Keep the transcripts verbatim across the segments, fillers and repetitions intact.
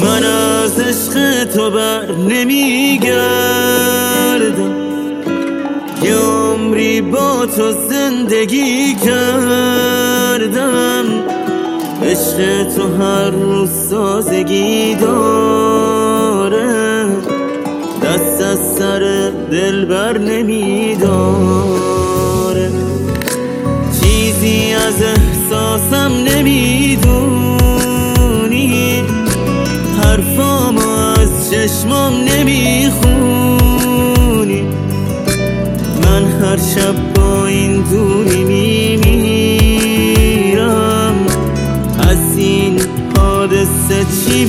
من از عشق تو بر نمیگردم، یه عمری با تو زندگی کردم. عشق تو هر روز سازگی داره، دست از سر دل بر نمیداره. چیزی از احساسم نمیدونی، حرفامو از چشمام نمیخونی. من هر شب با این دوری میمیرم، از این حادثه چی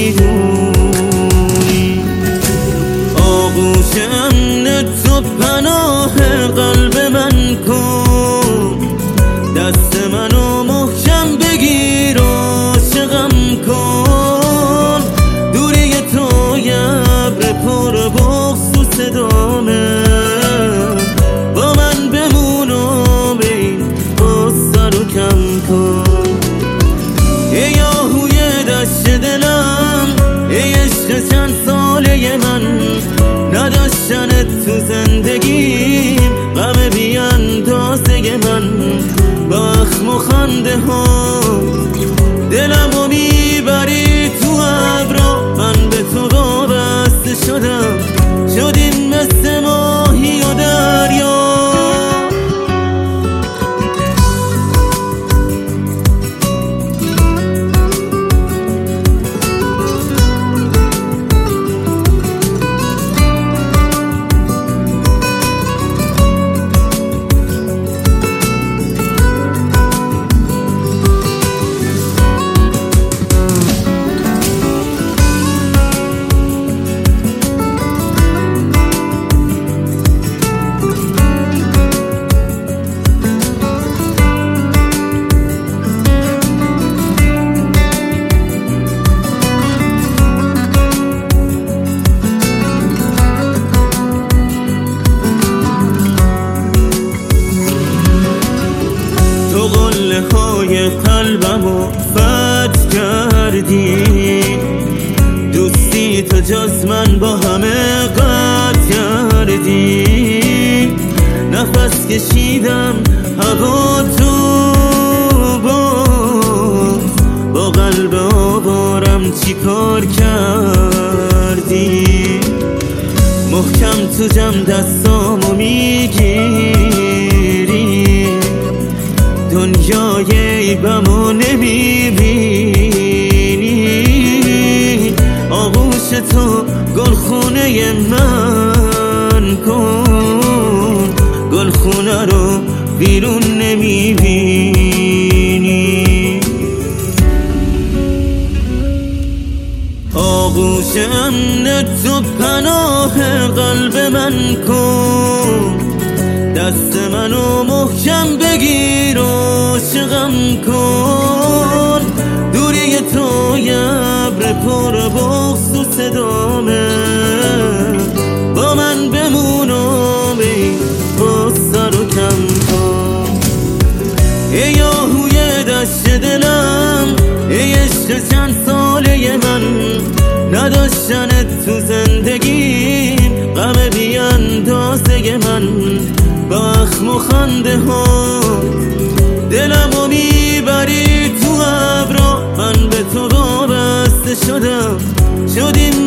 میدونی؟ آغوش امن تو پناه قلب من کن، دست منو محکم بگیر و عاشقم کن. دوری تو یه ابر پر بغض و صدامه، با من بمون و بین غصه رو کم کن. ای آهوی دشت دلم، ای عشق چند ساله من، نداشتنت تو زندگیم غم بی اندازه من. با اخم و خنده ها دلمو میبری تو ابرا، من به تو وابسته شدم، شدیم مثل ماهی و دریا. قله های قلبمو فتح کردی، دوستی تو جز من با همه قطع کردی. نفس کشیدم هوا تو باز، با قلب آوارم چی کار کردی؟ محکم تو جمع دستامو میگیری، دنیای عیبمو نمیبینی. آغوش تو گلخونه من کن، گلخونه رو بیرون نمیبینی. آغوش امن تو پناه قلب من کن، دست منو محکم بگیر و عاشقم کن. دوری تو یه ابر پر بغض و صدامه، با من بمون و بین غصه رو کم کن. ای آهوی دشت دلم، ای عشق چند ساله من، نداشتنت تو زندگیم غم بی اندازه من. با اخم و خنده ها دلمو میبری تو ابرا، من به تو وابسته شدم، شدیم